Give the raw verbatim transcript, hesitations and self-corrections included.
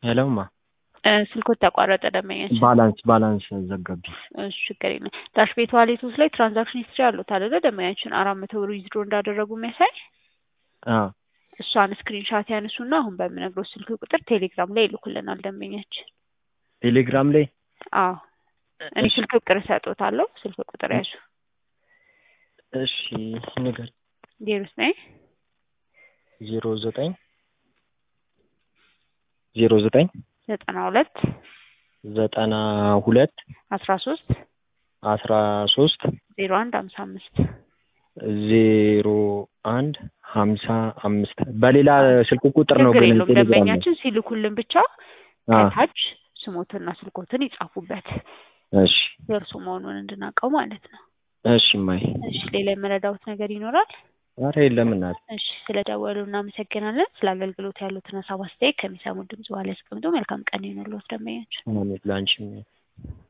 ሄሎማ ስልኮት ተቋረጠ ደመኛችን። ባላንስ ባላንስ ዘጋቢ። እሺ ችግር የለም። ዳሽ ቤት ዋሌት ውስጥ ላይ ትራንዛክሽን ሂስትሪ አሉት አይደለ? ደመኛችን አራት መቶ ብር ዊዝድሮ እንዳደረጉ የሚያሳይ አዎ እሷን ስክሪንሻት ያነሱና አሁን በምነግረው ስልክ ቁጥር ቴሌግራም ላይ ይልኩልናል ደመኛችን። ቴሌግራም ላይ አዎ እኔ ስልክ ቁጥር ሰጥቶታለሁ። ስልክ ቁጥር ያዙ። እሺ ነገር ዜሮ ዘጠኝ ዜሮ ዘጠኝ ዜሮ ዘጠኝ ዘጠና ሁለት ዘጠና ሁለት አስራ ሶስት አስራ ሶስት ዜሮ አንድ ሀምሳ አምስት ዜሮ አንድ ሀምሳ አምስት በሌላ ስልክ ቁጥር ነው ግን ቴሌግራም ደንበኛችን ሲልኩልን ብቻ ከታች ስሞትና ስልኮትን ይጻፉበት። እሺ የእርሱ መሆኑን እንድናውቀው ማለት ነው። እሺ ማይ እሺ ሌላ የመረዳውት ነገር ይኖራል? ኧረ የለም እናት። እሺ ስለደወሉ እናመሰግናለን። ስለ አገልግሎት ያሉትን ሀሳብ አስተያየት ከሚሰሙት ድምጽ በኋላ ያስቀምጡ። መልካም ቀን ይሁንልዎት ደንበኛችን። አሜን ላንቺም